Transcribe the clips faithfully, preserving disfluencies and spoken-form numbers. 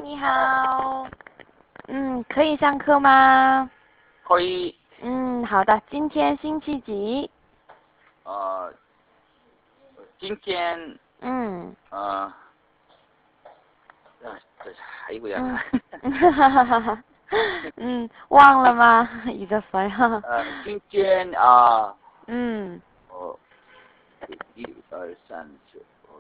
你好。嗯，可以上课吗？ 可以。 嗯，好的。今天星期几？ 呃，今天。 嗯。 呃，啊，这还有呀。 嗯，哈哈哈哈。嗯，忘了吗？잊었어요。 呃，今天啊。 嗯。 哦，一、二、三、四、五。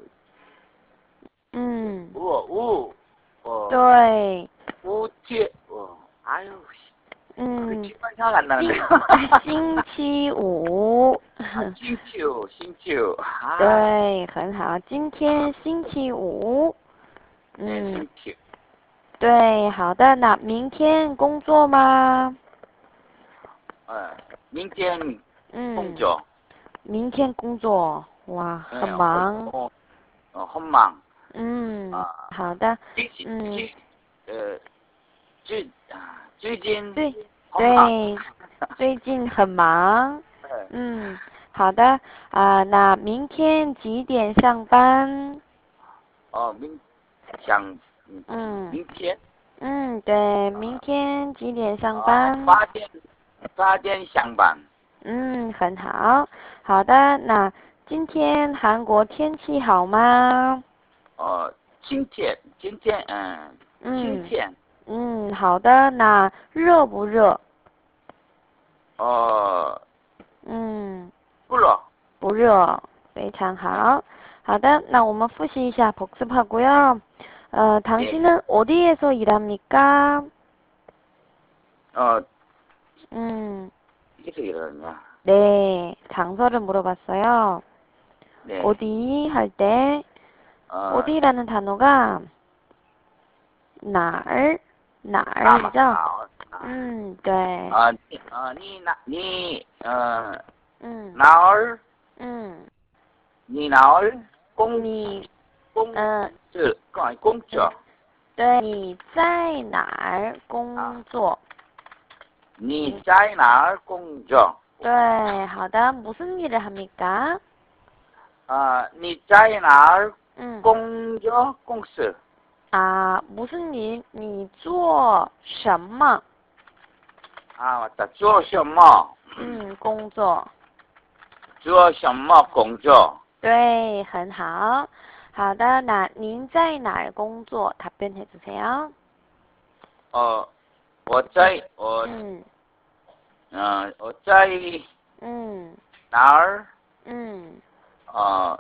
嗯。 五五。哦。 对。 五天。哦，哎呦。 嗯。 基本上안 나는데。 星期五。 星期五，星期五。 对，很好。今天星期五。嗯。 星期五。 对，好的。那明天工作吗？ 呃，明天工作。 明天工作，哇，很忙。 哦，哦，很忙。 嗯，好的。 嗯。呃，最最近。 对对，最近很忙。嗯，好的。啊，那明天几点上班？ 哦，明想。 嗯。 明天。 嗯，对，明天几点上班？ 八点，八点上班。 嗯，很好。好的，那今天韩国天气好吗？ 哦，今天，今天，嗯，今天。 嗯，好的。那热不热？ 哦。 嗯。 不热。 不热，非常好。好的，那我们复习一下복습하고요。呃，당신은 어디에서 일합니까? 어. 음. 어디서 일하냐? 네, 장소를 물어봤어요. 네. 어디 할 때, 어. 어디라는 단어가 날, 날이죠? 음, 네. 아, 니, 어, 니, 나, 니, 어, 음. 나얼, 음. 니 나얼, 공, 你, 공, 어, 是, 아니, 공짜. 对，你在哪儿工作？ 니在哪儿工作？ 对，好的，무슨 일을 합니까? 아, 니在哪儿 음. 工作公司？ 아, 무슨 일? 你做什么? 아, 맞다. 做什么? 음, 工作. 做什么工作? 对，很好。好的，那您在哪儿工作? 답변해 주세요. 어, 我在, 어, 음. 어, 我在 음. 哪儿? 음. 어,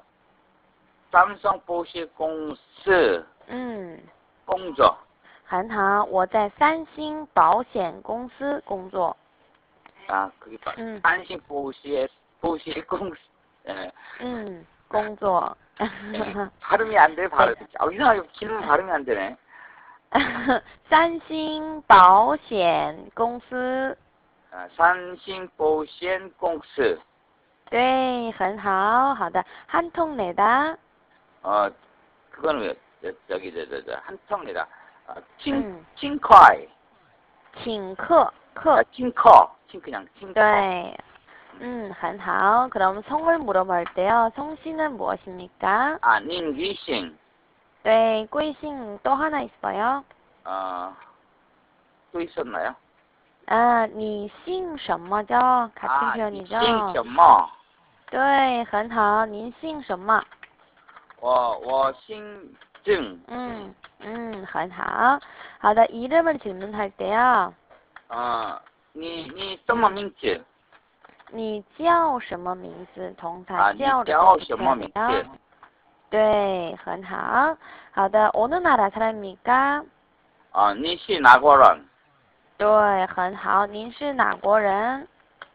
삼성保险公司 음. 工作. 很好，我在三星保险公司工作。 아, 그게 바, 음. 삼성保险, 保险公司. 예. 음, 工作. 예, 발음이 안 돼, 발음. 아, 이상하게 기름 발음이 안 되네. 三星保险公司. 아, 삼성保险公司. 对，很好，好的，한 통 내다. 어, 그거는 왜, 저, 저기, 저, 저, 저, 한 통이다. 아, 칭, 음. 칭커이. 请客, 客. 아, 칭커. 칭, 그냥, 칭커. 对, 음, 很好. 그럼 성을 물어볼 때요. 성씨는 무엇입니까? 아, 닌귀싱. 네, 贵姓 또 하나 있어요. 어, 또 있었나요? 아, 你姓什么죠? 같은 아, 표현이죠. 姓什么? 对，很好. 您姓什么? 我我姓郑. 음, 음, 很好. 好的, 이름을 질문할 때요. 어, 你你什么名字? 你叫什么名字? 동사 아, 你叫叫什么名字? 对，很好. 好的, 어느 나라 사람입니까? 어, 你是哪国人? 对，很好. 您是哪国人?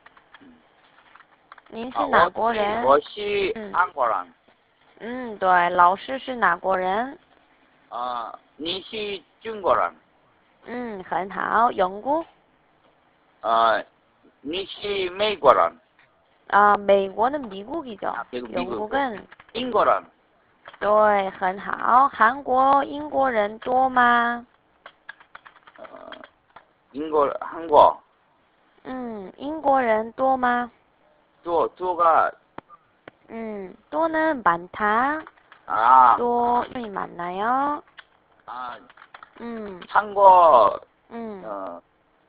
您是哪国人? 我是韩国人. 음, 对，老师是哪国人? 어, 你是中国人. 음, 很好. 영국? 어, 你是美国人. 아,美国는 미국이죠. 아, 미국, 영국은 英国人. 对，很好. 한국, 英国人多吗? 어, 인고, 한국. 음, 英国人多吗? 또, 또가. 음, 또는 많다. 아. 또이 많나요? 아, 음, 한국, 嗯 어,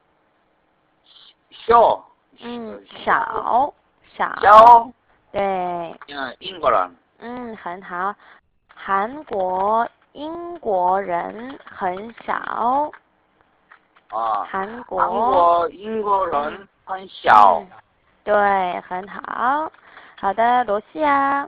쇼, 嗯，少少， 쇼, 对， 어, 인거란. 嗯，很好。韩国英国人很少， 어, 韩国， 한국 인거란 很小. 嗯，对，很好。好的，罗西亚，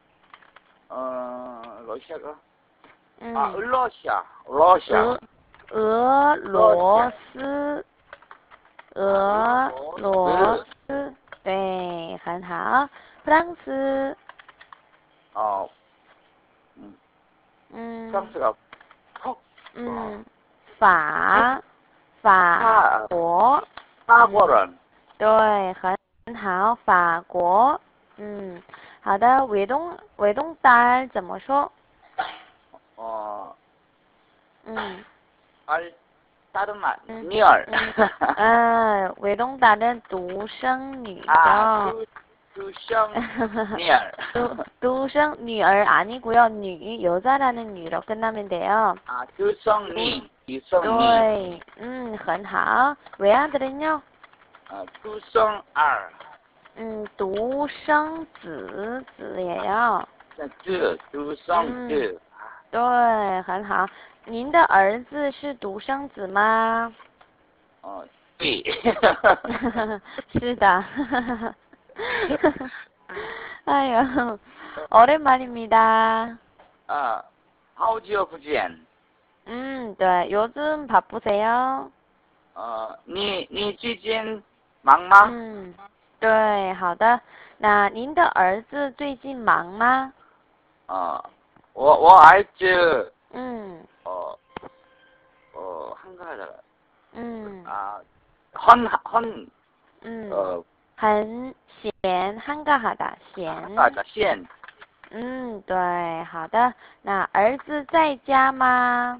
어, 러시아가? 嗯， 아, 러시아, 러시아. 俄俄罗斯，俄罗斯，对，很好。弗朗斯， 어, 음, 嗯 프랑스가 퍽, 嗯，法法国， 파벌은 对，很好，法国，嗯，好的，伟东伟东单怎么说？ 어, 嗯 알, 다른 말, 음. 니얼. 嗯，伟东单的独生女 아, 的， 두, 두성, 니얼. 独独生女儿 아니고요, 女 여자라는女로 끝나면 돼요. 아, 두성니, 두성니. 对，嗯，很好。 외아들은요? 어, 두성알. 嗯，独生子子예요. 두, 두성두. 对，很好。您的儿子是独生子吗？ 어, 뚜이. 是的。哎呦， 오랜만입니다. 아, 하우지어 부지엔. 음, 네. 요즘 바쁘세요? 어, 니, 니最近忙吗? 嗯，对，好的。那您的儿子最近忙吗？ 어, 我我儿子嗯 어, 어, 한가하다. 嗯 아, 헌, 헌, 嗯， 어, 很闲，한가하다，闲。 한가하다, 시엔. 嗯，对，好的。那儿子在家吗？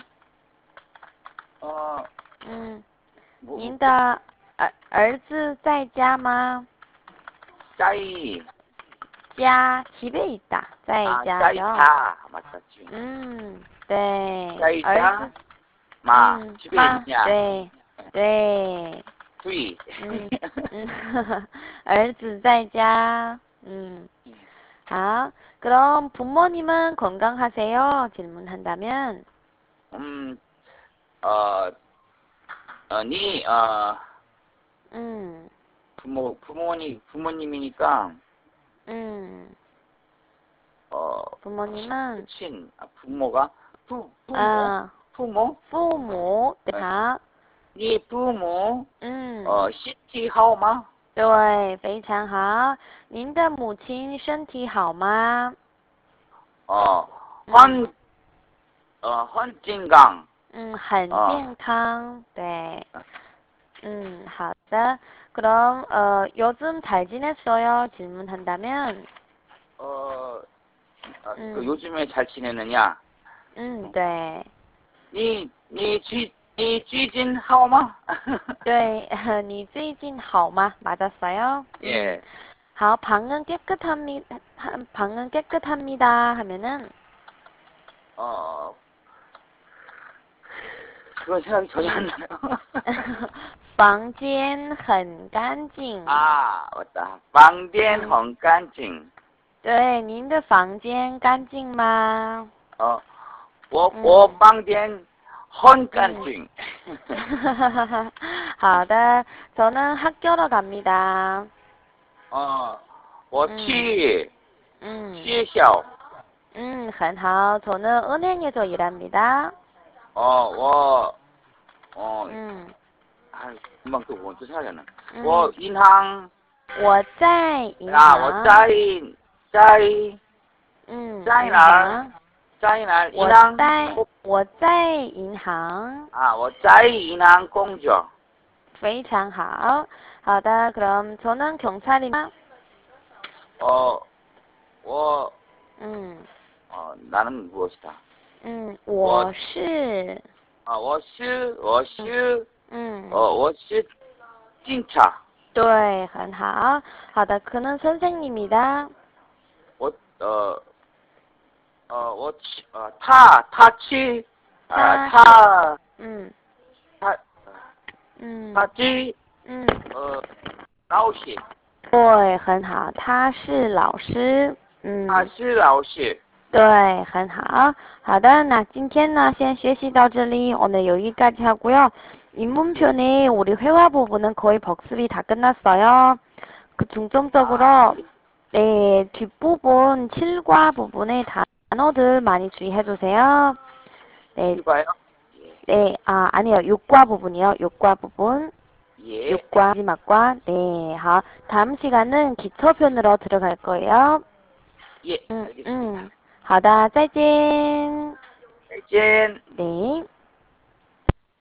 어, 嗯， 뭐, 您的儿儿子在家吗？ 짜이. 家집에 있다， 在 아, 家 짜이다. 맞다, 지금. 嗯，对， 짜이다. 儿子， 마, 嗯， 집에 妈， 있냐? 对，对， 뚜이. 嗯嗯，儿子在家，嗯，好，그럼 부모님은 건강하세요? 질문한다면, 음, 어, 어, 니, 어, 음, 부모, 부모님, 부모님이니까, 음, 어, 부모님은, 친, 아, 부모가, 부, 부모? 아, 부모? 父母，好， 니 부모, 嗯， 어, 시티 하오마? 对，非常好。您的母亲身体好吗？ 어, 헌, 어, 헌진강. 嗯，很 어. 健康。对，嗯，好的。그럼 어, 요즘 잘 지냈어요? 질문한다면, 어, 아, 음. 그 요즘에 잘 지내느냐? 嗯，对， 니, 니, 쥐, 니, 쥐진 하오마? 对，你最近好吗？ 맞았어요? 예. 好， 방은 깨끗합니다. 방은 깨끗합니다. 하면은, 어, 그건 생각이 전혀 안 나요. 房间很干净。 아, 맞다. 방디엔 헌간징. 对，您的房间干净吗？ 어, 我, 음. 我 방디엔 헌간징. 好的， 저는 학교로 갑니다. 어, 我去 음, 学校. 음, 很好. 저는 은행에서 일합니다. 어, 我, 어, 음, 아, 금방 또 뭔지 생각이 안 나. 음. 我 인항, 我在银 아, 我行。 在在嗯， 在银哪儿行。 在哪儿银我行在我在银行。 아, 我在银行工作. 非常好。好的， 그럼 저는 경찰입니다. 어, 我, 음, 어, 나는 무엇이다? 嗯，我是， 아, 我是我是嗯， 어, 我是警察. 对，很好。好的，可能선생님이다. 我 어, 어, 我去 어, 타, 타치, 아, 타, 음, 他 음, 他是 음. 呃老师， 对，很好，他是老师。嗯， 他是老师。 对，很好。好的，那今天呢，先学习到这里， 오늘 여기까지 하고요. 입문편의 우리 회화 부분은 거의 복습이 다 끝났어요. 그 중점적으로 네, 뒷부분 칠과 부분의 단어들 많이 주의해 주세요. 네, 이거요? 네, 아, 아니요. 육과 부분이요. 육과 부분. 예. 육과 마지막과. 네, 好. 다음 시간은 기초편으로 들어갈 거예요. 예. 음, 알겠습니다. 음. 好的，再见。 再见。 네.